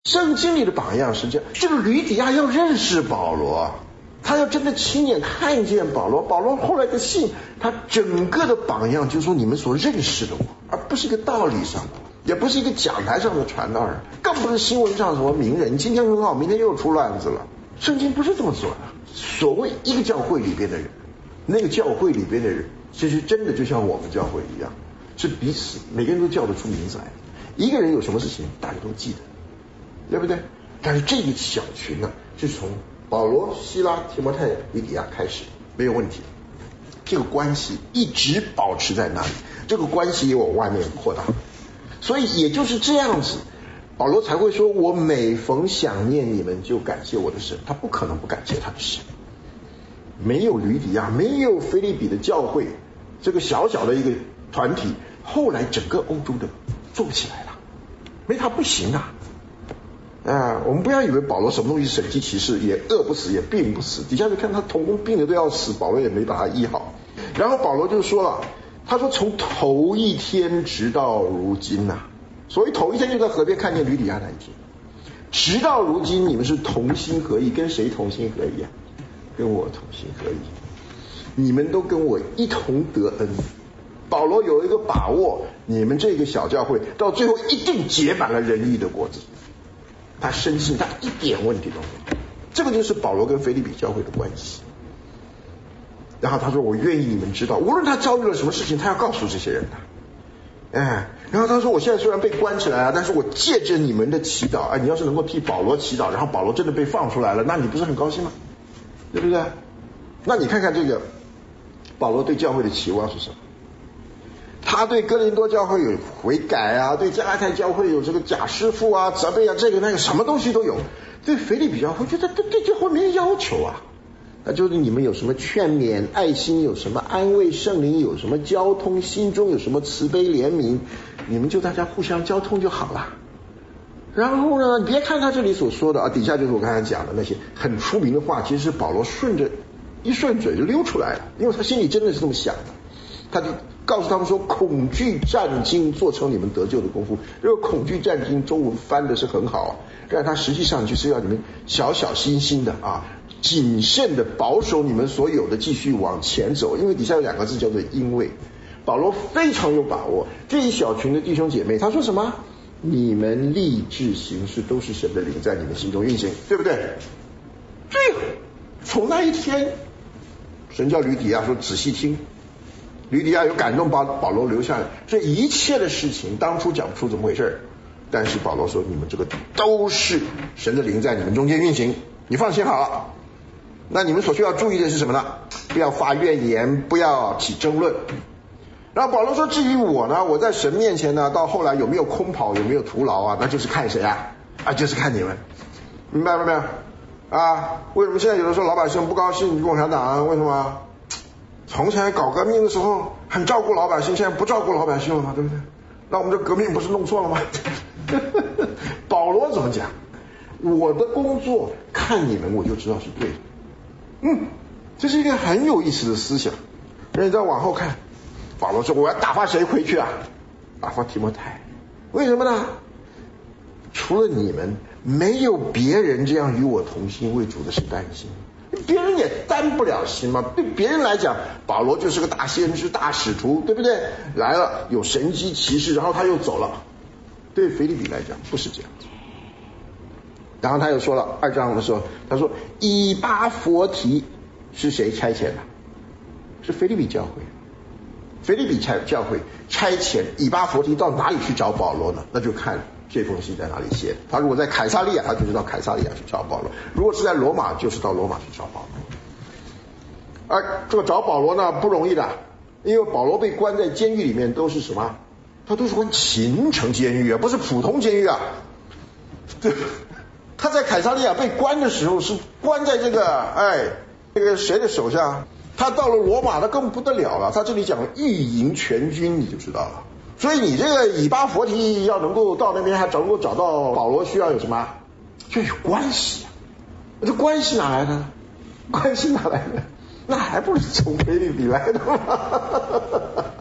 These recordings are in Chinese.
圣经里的榜样是这样，这个吕底亚要认识保罗，他要真的亲眼看见保罗。保罗后来的信，他整个的榜样就是说你们所认识的我，而不是一个道理上的，也不是一个讲台上的传道人，更不是新闻上什么名人，今天很好，明天又出乱子了。圣经不是这么做的。所谓一个教会里边的人，那个教会里边的人，其实真的就像我们教会一样，是彼此每个人都叫得出名字来。一个人有什么事情，大家都记得，对不对？但是这个小群呢，就是从保罗、希拉、提摩太、吕底亚开始，没有问题。这个关系一直保持在那里，这个关系也往外面扩大。所以也就是这样子，保罗才会说，我每逢想念你们就感谢我的神。他不可能不感谢他的神。没有吕底亚，没有腓立比的教会，这个小小的一个团体，后来整个欧洲的做不起来了，没他不行啊。我们不要以为保罗什么东西神迹奇事，也饿不死也病不死，底下就看他同工病的都要死，保罗也没把他医好。然后保罗就说了，他说从头一天直到如今啊，所谓头一天就在河边看见吕底亚那一天，直到如今你们是同心合意。跟谁同心合意啊？跟我同心合意，你们都跟我一同得恩。保罗有一个把握，你们这个小教会到最后一定结满了仁义的果子。他深信他一点问题都没有，这个就是保罗跟腓立比教会的关系。然后他说，我愿意你们知道，无论他遭遇了什么事情，他要告诉这些人的。然后他说，我现在虽然被关起来了，但是我借着你们的祈祷，你要是能够替保罗祈祷，然后保罗真的被放出来了，那你不是很高兴吗？对不对？那你看看这个保罗对教会的期望是什么？他对哥林多教会有悔改啊，对加拉太教会有这个假师傅啊、责备啊，这个那个什么东西都有。对腓立比教会，觉得对教会没有要求啊，那就是你们有什么劝勉、爱心，有什么安慰、圣灵有什么交通，心中有什么慈悲怜悯，你们就大家互相交通就好了。然后呢，你别看他这里所说的底下就是我刚才讲的那些很出名的话，其实是保罗顺嘴就溜出来了，因为他心里真的是这么想的。他就告诉他们说，恐惧战惊做成你们得救的功夫。这个恐惧战惊中文翻的是很好，但他实际上就是要你们小小心心的谨慎的保守你们所有的，继续往前走。因为底下有两个字叫做因为。保罗非常有把握，这一小群的弟兄姐妹，他说什么？你们立志行事，都是神的灵在你们心中运行，对不对？从那一天，神叫吕底亚说仔细听，吕底亚有感动把保罗留下来，这一切的事情当初讲不出怎么回事，但是保罗说你们这个都是神的灵在你们中间运行，你放心好了。那你们所需要注意的是什么呢？不要发怨言，不要起争论。然后保罗说，至于我呢，我在神面前呢，到后来有没有空跑，有没有徒劳那就是看谁就是看你们，明白了没有为什么现在有的时候老百姓不高兴共产党？为什么？从前搞革命的时候很照顾老百姓，现在不照顾老百姓了嘛，对不对？那我们这革命不是弄错了吗？保罗怎么讲？我的工作看你们我就知道是对的。这是一个很有意思的思想。那你再往后看，保罗说我要打发谁回去打发提摩太。为什么呢？除了你们，没有别人这样与我同心为主的事担心，别人也担不了心嘛。对别人来讲，保罗就是个大先知、大使徒，对不对？来了有神机骑士，然后他又走了。对腓立比来讲不是这样子。然后他又说了2章的时候，他说以巴弗提是谁差遣的？是腓立比教会。腓立比教会差遣以巴弗提到哪里去找保罗呢？那就看这封信在哪里写的。他如果在凯撒利亚，他就是到凯撒利亚去找保罗；如果是在罗马，就是到罗马去找保罗。这个找保罗呢不容易的，因为保罗被关在监狱里面都是什么？他都是关秦城监狱不是普通监狱对，他在凯撒利亚被关的时候是关在这个谁的手下？他到了罗马，他更不得了了。他这里讲御营全军，你就知道了。所以你这个以巴弗提要能够到那边，还能够找到保罗，需要有什么？就有关系这关系哪来的？关系哪来的？那还不是从腓立比来的吗？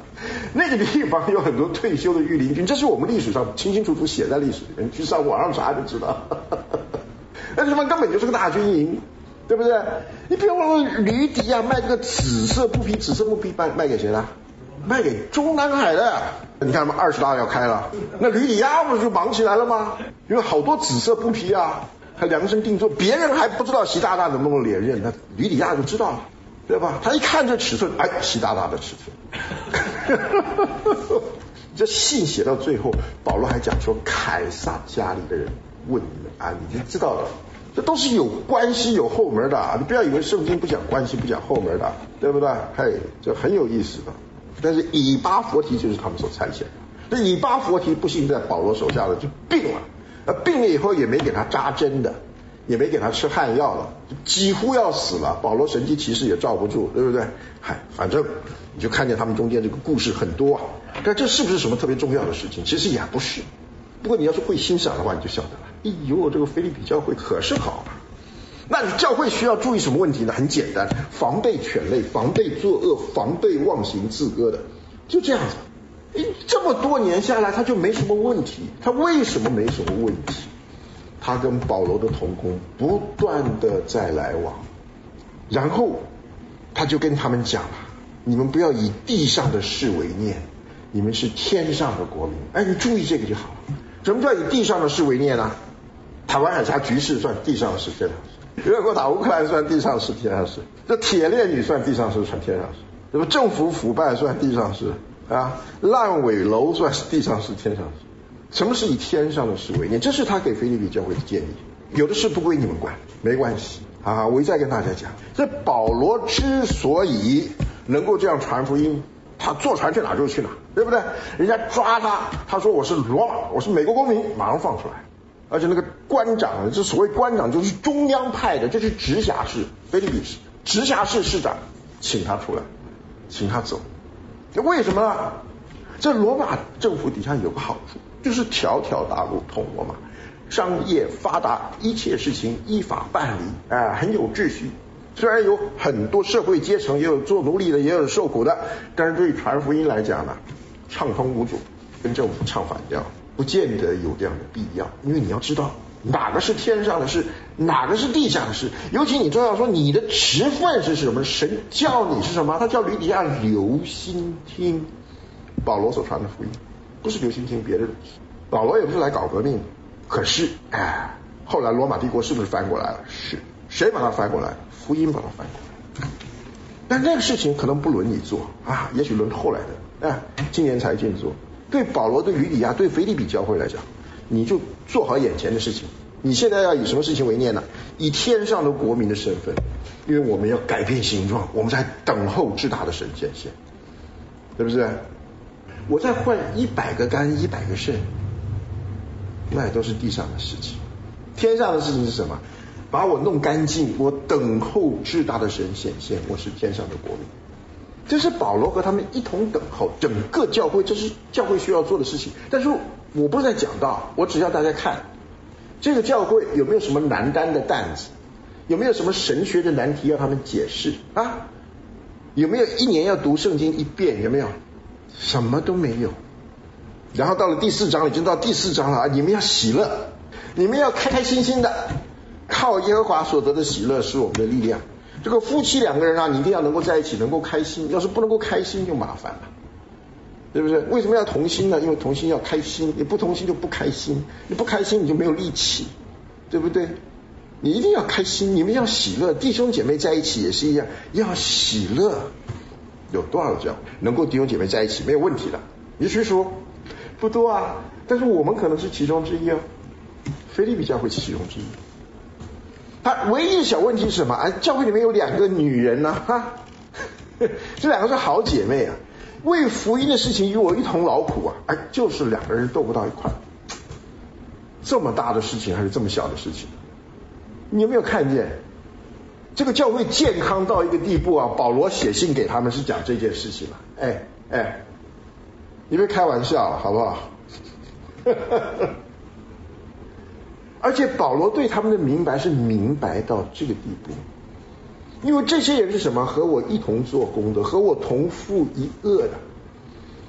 那个地方有很多退休的御林军，这是我们历史上清清楚楚写在历史里面，你去上网上查就知道。那地方根本就是个大军营，对不对？你别忘了吕底亚卖这个紫色布匹，紫色布匹卖给谁了？卖给中南海的。你看嘛，20大要开了，那吕底亚不是就忙起来了吗？因为好多紫色布匹啊，还量身定做，别人还不知道习大大能不能连任，那吕底亚就知道了，对吧？他一看这尺寸，哎，习大大的尺寸。这信写到最后，保罗还讲说，凯撒家里的人问你们安，你就知道了。这都是有关系有后门的，你不要以为圣经不讲关系不讲后门的，对不对？嘿，这很有意思的。但是以巴弗提就是他们所参选的，这以巴弗提不幸在保罗手下的就病了，病了以后也没给他扎针的，也没给他吃汗药了，几乎要死了。保罗神迹奇事也罩不住，对不对？嗨，反正你就看见他们中间这个故事很多啊。但这是不是什么特别重要的事情？其实也不是。不过你要是会欣赏的话，你就晓得了。哎呦，这个腓立比教会可是好啊！那你教会需要注意什么问题呢？很简单，防备犬类，防备作恶，防备妄行自歌的，就这样子。这么多年下来，他就没什么问题。他为什么没什么问题？他跟保罗的同工不断的在来往，然后他就跟他们讲了：你们不要以地上的事为念，你们是天上的国民。哎，你注意这个就好了。什么叫以地上的事为念呢？台湾海峡局势算地上的事，天上事。俄国打乌克兰算地上事天上事，这铁链女算地上事算天上事，什么政府腐败算地上事啊，烂尾楼算是地上事天上事。什么是以天上的事为念？这是他给腓立比教会的建议。有的事不归你们管，没关系啊。我一再跟大家讲，这保罗之所以能够这样传福音，他坐船去哪就去哪，对不对？人家抓他，他说我是罗马，我是美国公民，马上放出来。而且那个官长，这所谓官长就是中央派的，这是直辖市，腓立比市直辖市市长，请他出来，请他走。那为什么呢？这罗马政府底下有个好处，就是条条大路通罗马，商业发达，一切事情依法办理，很有秩序。虽然有很多社会阶层，也有做奴隶的，也有受苦的，但是对于传福音来讲呢，畅通无阻，跟政府唱反调。不见得有这样的必要，因为你要知道哪个是天上的事，哪个是地下的事。尤其你知道说你的职分是什么，神叫你是什么，他叫吕底亚留心听保罗所传的福音，不是留心听别的东西。保罗也不是来搞革命，可是后来罗马帝国是不是翻过来了？是。谁把它翻过来？福音把它翻过来。但那个事情可能不轮你做啊，也许轮后来的今年才建做。对保罗、对吕底亚、对腓立比教会来讲，你就做好眼前的事情。你现在要以什么事情为念呢？以天上的国民的身份，因为我们要改变形状，我们在等候至大的神显现，对不对？我再换100个肝、100个肾，那也都是地上的事情。天上的事情是什么？把我弄干净，我等候至大的神显现，我是天上的国民。这是保罗和他们一同等候，整个教会，这是教会需要做的事情。但是我不是在讲道，我只要大家看这个教会有没有什么难担的担子，有没有什么神学的难题要他们解释啊？有没有一年要读圣经1遍？有没有？什么都没有。然后到了第4章，已经到第4章了啊！你们要喜乐，你们要开开心心的，靠耶和华所得的喜乐是我们的力量。这个夫妻2个人啊，你一定要能够在一起，能够开心。要是不能够开心，就麻烦了，对不对？为什么要同心呢？因为同心要开心，你不同心就不开心，你不开心你就没有力气，对不对？你一定要开心，你们要喜乐，弟兄姐妹在一起也是一样，要喜乐。有多少教能够弟兄姐妹在一起没有问题的？也许说不多啊，但是我们可能是其中之一啊。腓立比教会是其中之一。他唯一的小问题是什么？教会里面有2个女人呢，这2个是好姐妹啊，为福音的事情与我一同劳苦啊，就是2个人斗不到一块。这么大的事情还是这么小的事情？你有没有看见这个教会健康到一个地步啊？保罗写信给他们是讲这件事情了。你别开玩笑好不好？而且保罗对他们的明白是明白到这个地步，因为这些人是什么？和我一同做工的，和我同负一轭的。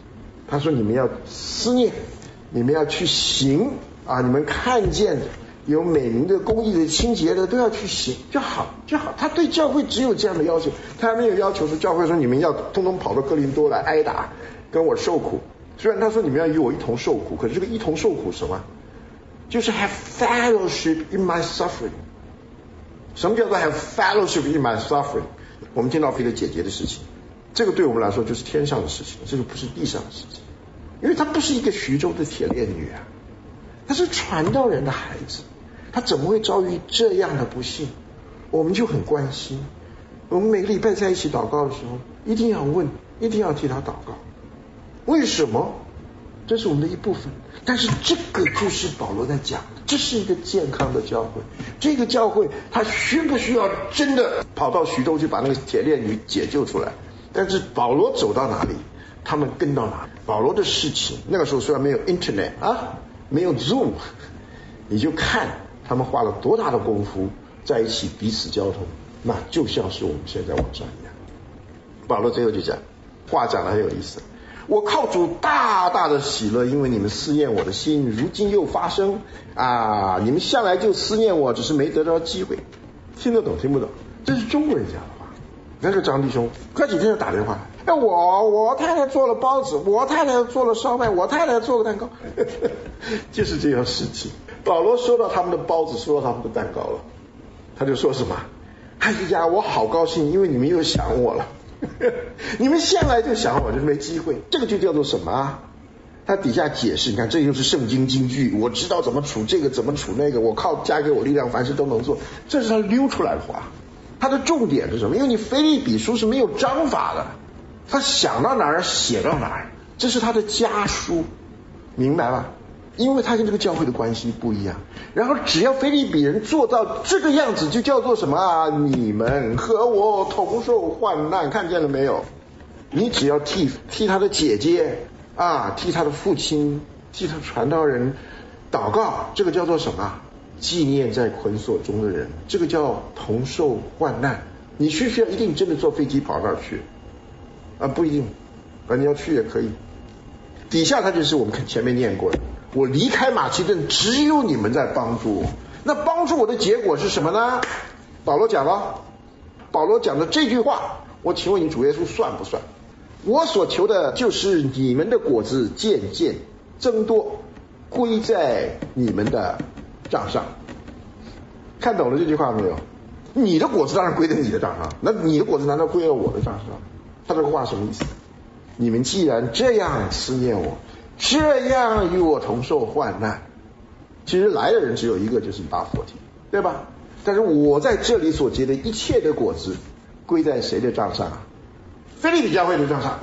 他说你们要思念，你们要去行啊，你们看见有美名的、公义的、清洁的都要去行就好。他对教会只有这样的要求，他还没有要求说教会说你们要通通跑到哥林多来挨打，跟我受苦。虽然他说你们要与我一同受苦，可是这个一同受苦什么？就是 have fellowship in my suffering。什么叫做 have fellowship in my suffering？ 我们听到菲的姐姐的事情，这个对我们来说就是天上的事情，这个不是地上的事情，因为她不是一个徐州的铁链女啊，她是传道人的孩子，她怎么会遭遇这样的不幸？我们就很关心。我们每个礼拜在一起祷告的时候，一定要问，一定要替她祷告。为什么？这是我们的一部分，但是这个就是保罗在讲，这是一个健康的教会。这个教会他需不需要真的跑到徐州去把那个铁链女解救出来？但是保罗走到哪里，他们跟到哪里。保罗的事情，那个时候虽然没有 internet 啊，没有 Zoom， 你就看他们花了多大的功夫在一起彼此交通，那就像是我们现在网上一样。保罗最后就讲，话讲得很有意思。我靠主大大的喜乐，因为你们思念我的心，如今又发生啊！你们向来就思念我，只是没得到机会。听得懂听不懂？这是中国人讲的话。那个张弟兄，快几天就打电话，我太太做了包子，我太太做了烧麦，我太太做了蛋糕，就是这样事情。保罗说到他们的包子，说到他们的蛋糕了，他就说什么？哎呀，我好高兴，因为你们又想我了。你们向来就想我，就是没机会。这个就叫做什么啊？他底下解释，你看这就是圣经金句，我知道怎么处这个，怎么处那个，我靠加给我力量，凡事都能做。这是他溜出来的话。他的重点是什么？因为你腓立比书是没有章法的，他想到哪儿写到哪儿，这是他的家书，明白吧？因为他跟这个教会的关系不一样，然后只要腓立比人做到这个样子，就叫做什么啊？你们和我同受患难，看见了没有？你只要替他的姐姐啊，替他的父亲，替他传道人祷告，这个叫做什么？纪念在捆锁中的人，这个叫同受患难。你需不需要一定真的坐飞机跑那儿去啊？不一定啊，你要去也可以。底下他就是我们前面念过的，我离开马其顿，只有你们在帮助我。那帮助我的结果是什么呢？保罗讲了，保罗讲的这句话，我请问你主耶稣算不算？我所求的就是你们的果子渐渐增多，归在你们的账上。看懂了这句话没有？你的果子当然归在你的账上，那你的果子难道归到我的账上？他这个话什么意思？你们既然这样思念我，这样与我同受患难，其实来的人只有一个，就是巴弗提，对吧？但是我在这里所结的一切的果子归在谁的账上啊？腓立比教会的账上。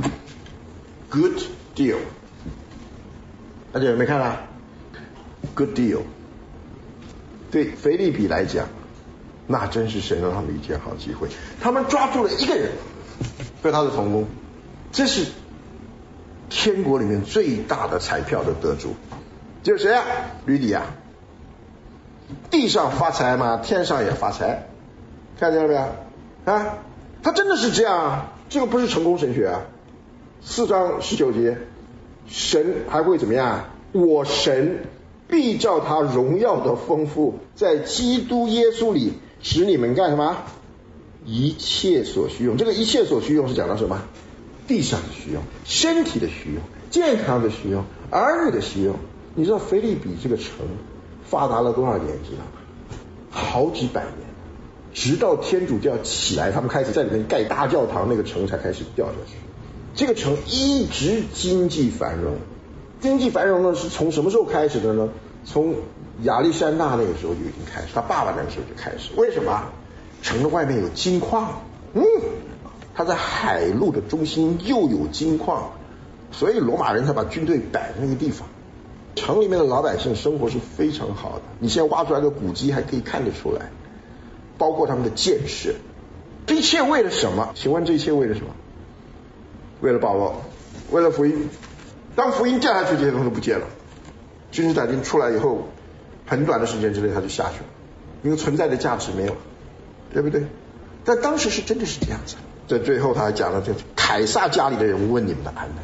Good deal， 大家有没有看啊？ Good deal 对腓立比来讲，那真是神让他们一件好机会，他们抓住了一个人做他的同工，这是天国里面最大的彩票的得主，就是谁啊？吕底亚。地上发财嘛，天上也发财，看见了没有啊？他真的是这样啊，这个不是成功神学啊。4章19节，神还会怎么样？我神必照他荣耀的丰富，在基督耶稣里使你们干什么？一切所需用。这个一切所需用是讲到什么？地上的需用，身体的需用，健康的需用，儿女的需用。你知道腓立比这个城发达了多少年？知道吗？好几百年，直到天主教起来，他们开始在里面盖大教堂，那个城才开始掉下去。这个城一直经济繁荣，经济繁荣呢是从什么时候开始的呢？从亚历山大那个时候就已经开始，他爸爸那个时候就开始。为什么？城的外面有金矿，他在海路的中心又有金矿，所以罗马人才把军队摆在那个地方。城里面的老百姓生活是非常好的，你现在挖出来的古迹还可以看得出来，包括他们的建设。这一切为了什么？请问这一切为了什么？为了保罗，为了福音。当福音掉下去，这些东西都不见了。君士坦丁出来以后，很短的时间之内他就下去了，因为存在的价值没有，对不对？但当时是真的是这样子。在最后他还讲了，这凯撒家里的人问你们的安危，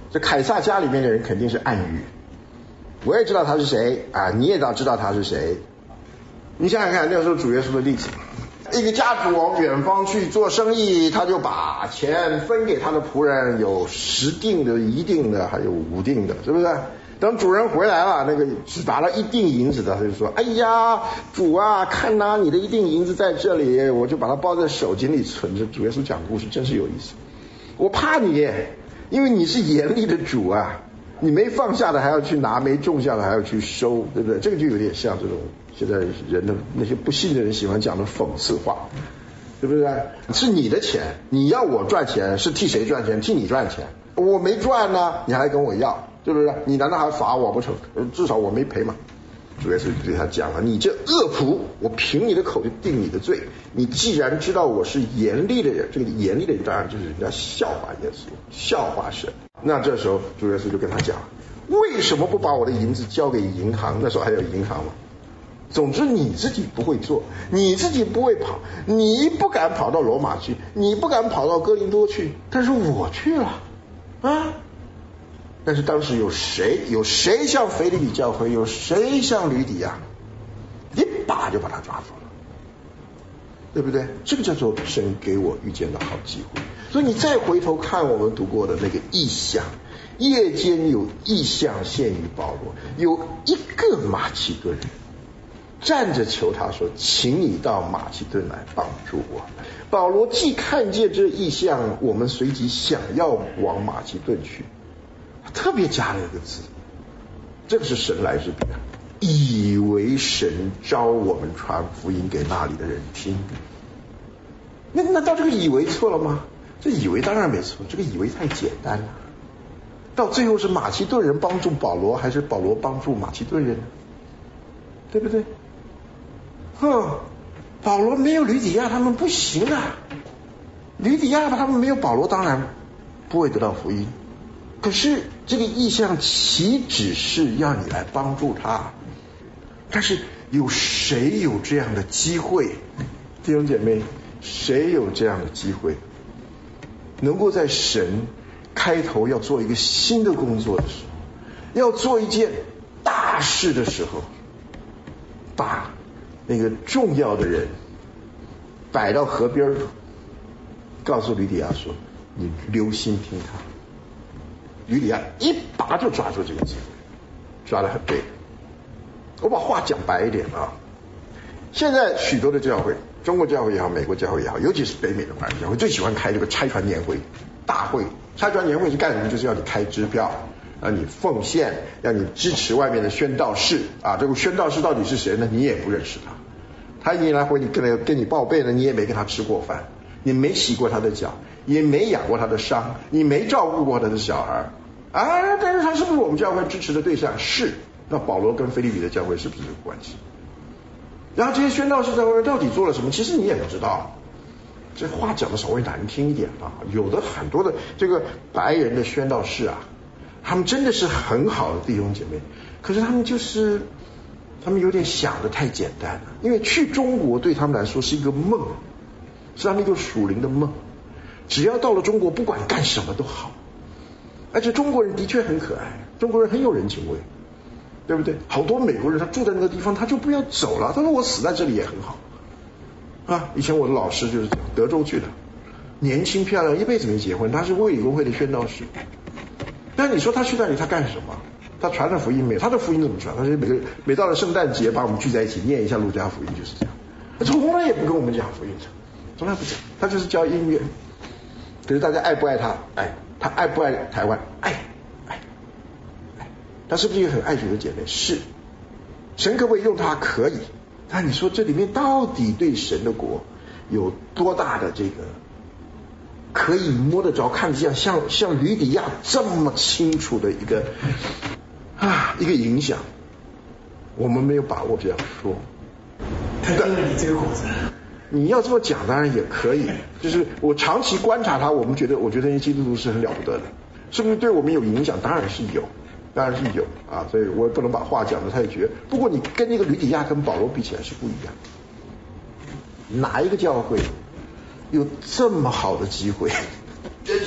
这凯撒家里面的人肯定是暗语，我也知道他是谁啊，你也知道他是谁。你想想看，那时候主耶稣的例子，一个家主往远方去做生意，他就把钱分给他的仆人，有10锭的、1锭的，还有5锭的，是不是？等主人回来了，那个只拿了1锭银子的，他就说：“哎呀，主啊，看呐，你的1锭银子在这里，我就把它包在手巾里存着。”主耶稣讲故事真是有意思。我怕你，因为你是严厉的主啊，你没放下的还要去拿，没种下的还要去收，对不对？这个就有点像这种现在人的那些不信的人喜欢讲的讽刺话，对不对？是你的钱，你要我赚钱，是替谁赚钱？替你赚钱，我没赚呢，你还跟我要。对不对？你难道还罚我不成？至少我没赔嘛。主耶稣对他讲了：“你这恶仆，我凭你的口就定你的罪。你既然知道我是严厉的人，这个严厉的人当然就是人家笑话耶稣，笑话神。那这时候主耶稣就跟他讲：为什么不把我的银子交给银行？那时候还有银行嘛。总之你自己不会做，你自己不会跑，你不敢跑到罗马去，你不敢跑到哥林多去，但是我去了啊。”但是当时有谁像腓立比教会，有谁像吕底亚，一把就把他抓住了，对不对？这个叫做神给我遇见的好机会。所以你再回头看我们读过的那个异象，夜间有异象现于保罗，有一个马其顿人站着求他说：“请你到马其顿来帮助我。”保罗既看见这异象，我们随即想要往马其顿去。特别加了一个字，这个是神来之笔啊，以为神招我们传福音给那里的人听。难道这个以为错了吗？这以为当然没错，这个以为太简单了。到最后是马其顿人帮助保罗，还是保罗帮助马其顿人？对不对？保罗没有吕底亚他们不行啊，吕底亚他们没有保罗当然不会得到福音。可是这个意象岂止是要你来帮助他，但是有谁有这样的机会？弟兄姐妹，谁有这样的机会能够在神开头要做一个新的工作的时候，要做一件大事的时候，把那个重要的人摆到河边，告诉吕底亚说：“你留心听他。”吕底亚一把就抓住这个机会，抓得很对。我把话讲白一点啊，现在许多的教会，中国教会也好，美国教会也好，尤其是北美的华人教会，最喜欢开这个拆船年会大会。拆船年会是干什么？就是要你开支票，让你奉献，让你支持外面的宣道士啊。这个宣道士到底是谁呢？你也不认识他，他一来回你跟你报备了，你也没跟他吃过饭，你没洗过他的脚，也没养过他的伤，你没照顾过他的小孩啊。但是他是不是我们教会支持的对象？是。那保罗跟腓立比的教会是不是有关系？然后这些宣道士在外面到底做了什么？其实你也不知道。这话讲的稍微难听一点啊，有的很多的这个白人的宣道士啊，他们真的是很好的弟兄姐妹，可是他们有点想的太简单了，因为去中国对他们来说是一个梦，是他们一个属灵的梦。只要到了中国，不管干什么都好，而且中国人的确很可爱，中国人很有人情味，对不对？好多美国人他住在那个地方，他就不要走了，他说我死在这里也很好啊。以前我的老师就是德州去的，年轻漂亮，一辈子没结婚，他是卫理公会的宣道士。但你说他去那里他干什么？他传了福音没有？他的福音怎么传？他是每到了圣诞节把我们聚在一起念一下路加福音，就是这样。他从来也不跟我们讲福音，从来不讲，他就是教音乐。可是大家爱不爱他？爱。他爱不爱台湾？爱。他是不是一个很爱主的姐妹？是。神可不可以用他？可以。但你说这里面到底对神的国有多大的这个可以摸得着、看得见，像吕底亚这么清楚的一个影响？我们没有把握这样说。 他听了你这个果子。 你要这么讲当然也可以，就是我长期观察他，我觉得那些基督徒是很了不得的，是不是对我们有影响？当然是有啊，所以我也不能把话讲得太绝。不过你跟那个吕底亚跟保罗比起来是不一样，哪一个教会有这么好的机会？真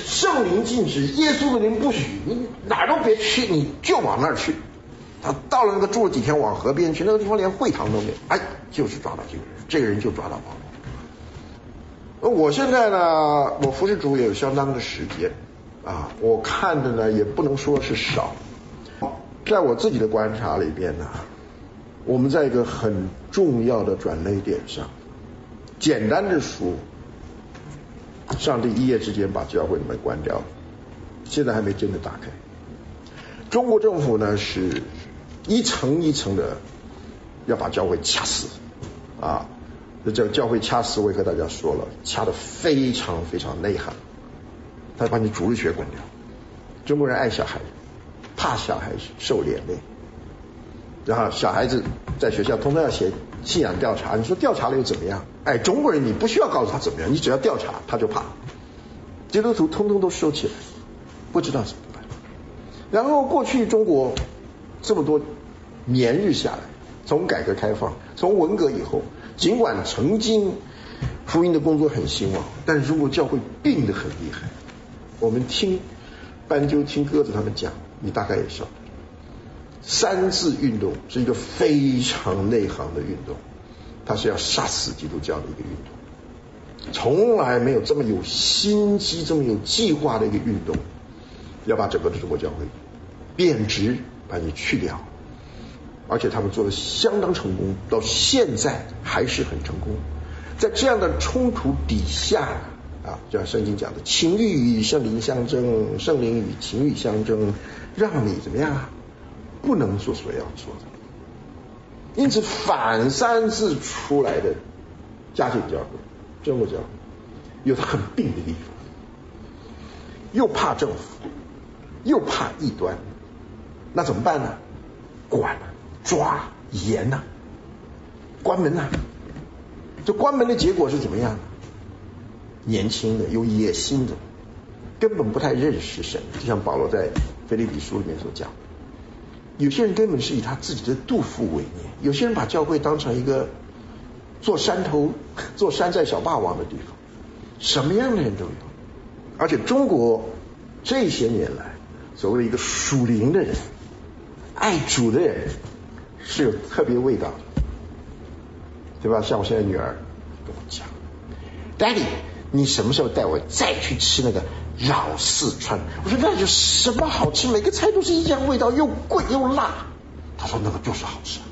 圣灵禁止，耶稣的灵不许，你哪儿都别去，你就往那儿去。他到了那个住了几天，往河边去，那个地方连会堂都没有，哎，就是抓到这个人，这个人就抓到保罗。我现在呢，我服侍主也有相当的时间啊，我看的呢也不能说是少，在我自己的观察里边呢，我们在一个很重要的转捩点上，简单的说，上帝一夜之间把教会的门关掉了，现在还没真的打开。中国政府呢是一层一层的要把教会掐死啊，这叫教会掐死，我也和大家说了，掐得非常非常内行，他把你主日学关掉。中国人爱小孩子，怕小孩子受连累，然后小孩子在学校通通要写信仰调查，你说调查了又怎么样？哎，中国人你不需要告诉他怎么样，你只要调查他就怕。基督徒通通都收起来，不知道怎么办。然后过去中国这么多年日下来，从改革开放，从文革以后，尽管曾经福音的工作很兴旺，但是中国教会病得很厉害。我们听斑鸠听鸽子他们讲，你大概也晓得，三自运动是一个非常内行的运动，它是要杀死基督教的一个运动，从来没有这么有心机这么有计划的一个运动，要把整个的中国教会变质，把你去掉，而且他们做得相当成功，到现在还是很成功。在这样的冲突底下啊，就像圣经讲的，情欲与圣灵相争，圣灵与情欲相争，让你怎么样啊？不能做所要做的。因此反三自出来的嘉靖教会、中国教会有它很病的地方，又怕政府，又怕异端，那怎么办呢？管啊，抓严啊，关门啊。这关门的结果是怎么样呢？年轻的有野心的根本不太认识神，就像保罗在腓立比书里面所讲，有些人根本是以他自己的肚腹为念，有些人把教会当成一个做山寨小霸王的地方，什么样的人都有。而且中国这些年来所谓的一个属灵的人，爱主的人是有特别味道的，对吧？像我现在女儿跟我讲 Daddy 你什么时候带我再去吃那个老四川？我说那有什么好吃，每个菜都是一样味道，又贵又辣。他说那个就是好吃。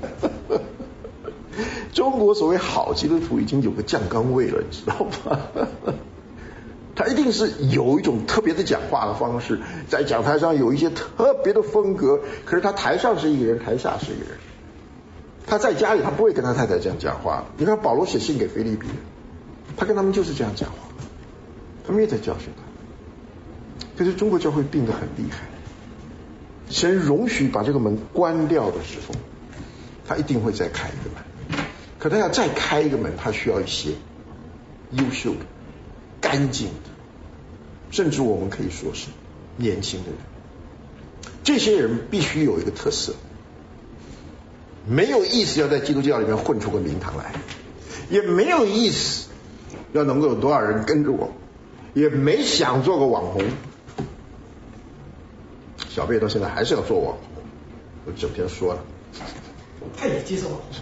中国所谓好基督徒已经有个酱缸味了，你知道吗？他一定是有一种特别的讲话的方式，在讲台上有一些特别的风格，可是他台上是一个人，台下是一个人。他在家里他不会跟他太太这样讲话。你看保罗写信给腓立比，他跟他们就是这样讲话，他们也在教训他。可是中国教会病得很厉害，神容许把这个门关掉的时候，他一定会再开一个门。可他要再开一个门，他需要一些优秀的、干净的，甚至我们可以说是年轻的人。这些人必须有一个特色，没有意思要在基督教里面混出个名堂来，也没有意思要能够有多少人跟着我，也没想做个网红。小贝到现在还是要做网红，我整天说了， 他也接受网红。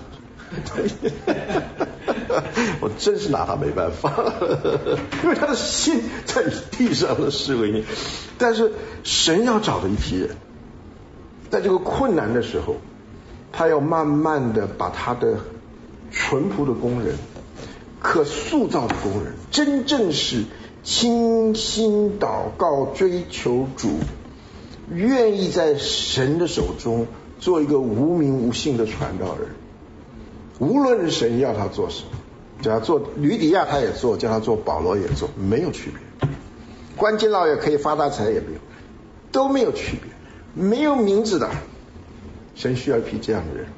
我真是拿他没办法，因为他的心在地上的是为念。但是神要找的一批人，在这个困难的时候，他要慢慢的把他的淳朴的工人、可塑造的工人，真正是倾心祷告追求主，愿意在神的手中做一个无名无姓的传道人。无论神要他做什么，叫他做吕底亚他也做，叫他做保罗也做，没有区别。关监牢也可以发大财也没有，都没有区别。没有名字的，神需要一批这样的人。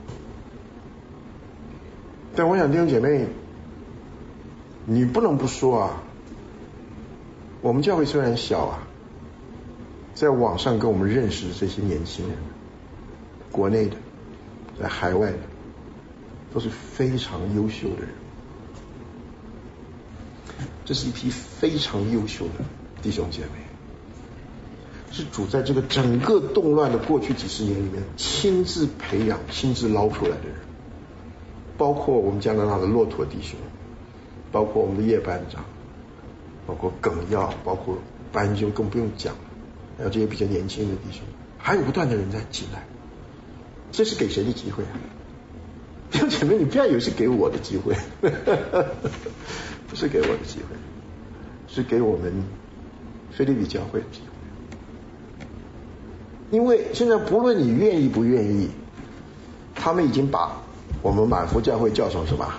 但我想弟兄姐妹，你不能不说啊，我们教会虽然小啊，在网上跟我们认识的这些年轻人，国内的，在海外的，都是非常优秀的人。这是一批非常优秀的弟兄姐妹，是主在这个整个动乱的过去几十年里面亲自培养、亲自捞出来的人，包括我们加拿大的骆驼弟兄，包括我们的叶班长，包括耿耀，包括班修，更不用讲了，还有这些比较年轻的弟兄，还有不断的人在进来。这是给谁的机会啊？弟兄姐妹，你不要以为是给我的机会，不是给我的机会，是给我们腓立比教会的机会。因为现在不论你愿意不愿意，他们已经把我们满福教会叫成什么？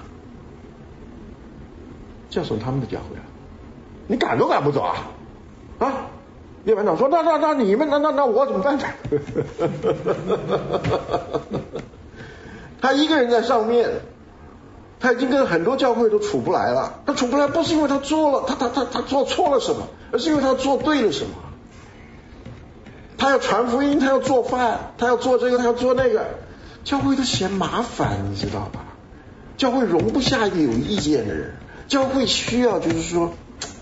叫成他们的教会了，你赶都赶不走啊！啊！叶班长说：“那你们那我怎么办？”他一个人在上面，他已经跟很多教会都处不来了。他处不来不是因为他做了他做错了什么，而是因为他做对了什么。他要传福音，他要做饭，他要做这个，他要做那个，教会都嫌麻烦，你知道吧？教会容不下一个有意见的人，教会需要就是说，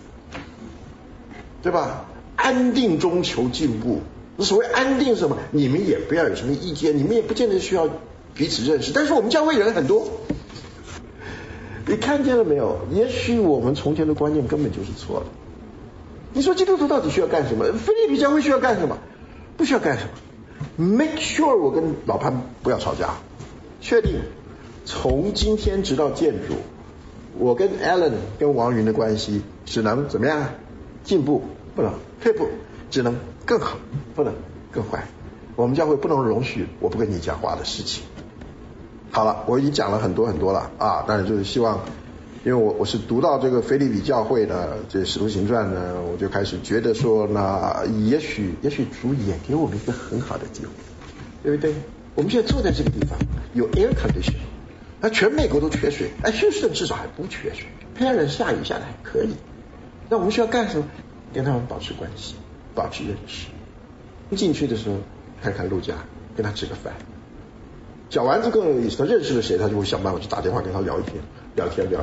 对吧？安定中求进步。所谓安定是什么？你们也不要有什么意见，你们也不见得需要彼此认识。但是我们教会人很多，你看见了没有？也许我们从前的观念根本就是错的。你说基督徒到底需要干什么？腓立比教会需要干什么？不需要干什么。Make sure 我跟老潘不要吵架，确定从今天直到建主，我跟 Alan 跟王云的关系只能怎么样？进步，不能退步，只能更好，不能更坏。我们教会不能容许我不跟你讲话的事情。好了，我已经讲了很多了啊，当然就是希望，因为我是读到这个腓立比教会呢，这使徒行传呢，我就开始觉得说呢，也许主也给我们一个很好的机会，对不对？我们现在坐在这个地方，有 air condition， 那全美国都缺水，休斯顿至少还不缺水，偏远下雨下来还可以。那我们需要干什么？跟他们保持关系，保持认识。进去的时候看看路加，跟他吃个饭。小丸子更有意思，他认识了谁，他就会想办法去打电话跟他聊一天，聊。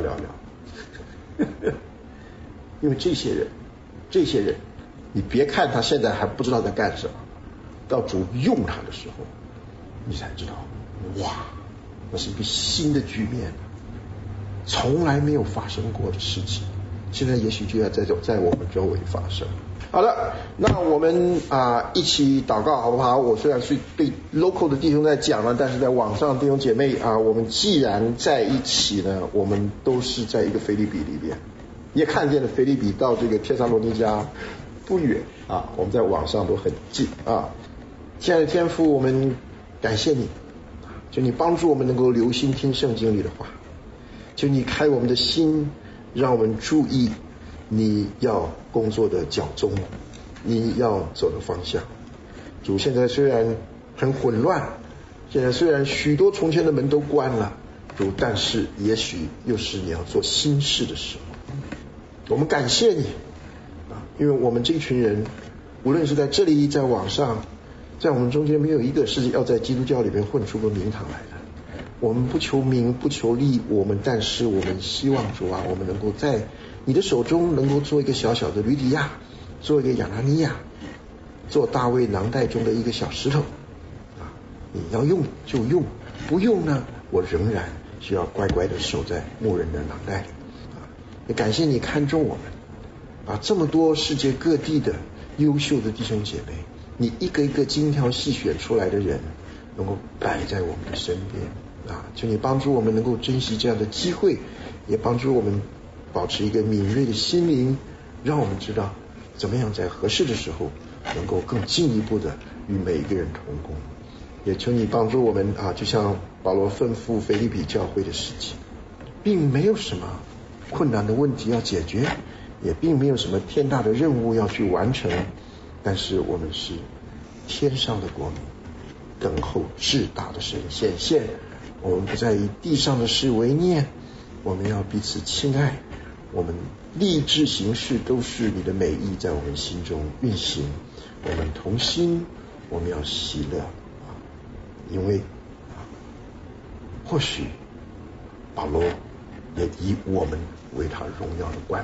因为这些人，你别看他现在还不知道在干什么，到主用他的时候，你才知道，哇，那是一个新的局面，从来没有发生过的事情，现在也许就要在我们周围发生。好的，那我们一起祷告好不好？我虽然是对 local 的弟兄在讲了，但是在网上弟兄姐妹我们既然在一起呢，我们都是在一个腓立比里边，也看见了腓立比到这个帖撒罗尼迦不远我们在网上都很近亲爱的天父，我们感谢你，求你帮助我们能够留心听圣经里的话，求你开我们的心，让我们注意你要工作的脚踪，你要走的方向。主，现在虽然很混乱，现在虽然许多从前的门都关了，主，但是也许又是你要做新事的时候。我们感谢你因为我们这群人无论是在这里在网上，在我们中间没有一个是要在基督教里面混出个名堂来的。我们不求名不求利，但是我们希望主我们能够在你的手中能够做一个小小的吕底亚，做一个亚拿尼亚，做大卫囊袋中的一个小石头你要用就用，不用呢，我仍然需要乖乖的守在牧人的囊袋里也感谢你看中我们把这么多世界各地的优秀的弟兄姐妹，你一个一个精挑细选出来的人能够摆在我们的身边求你帮助我们能够珍惜这样的机会，也帮助我们保持一个敏锐的心灵，让我们知道怎么样在合适的时候能够更进一步的与每一个人同工。也求你帮助我们就像保罗吩咐腓立比教会的事情，并没有什么困难的问题要解决，也并没有什么天大的任务要去完成，但是我们是天上的国民，等候至大的神显现。我们不再以地上的事为念，我们要彼此亲爱，我们立志行事都是你的美意在我们心中运行，我们同心，我们要喜乐因为或许保罗也以我们为他荣耀的冠冕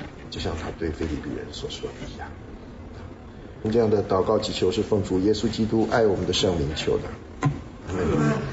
就像他对腓立比人所说的一样。这样的祷告祈求是奉主耶稣基督爱我们的圣名求的。阿们。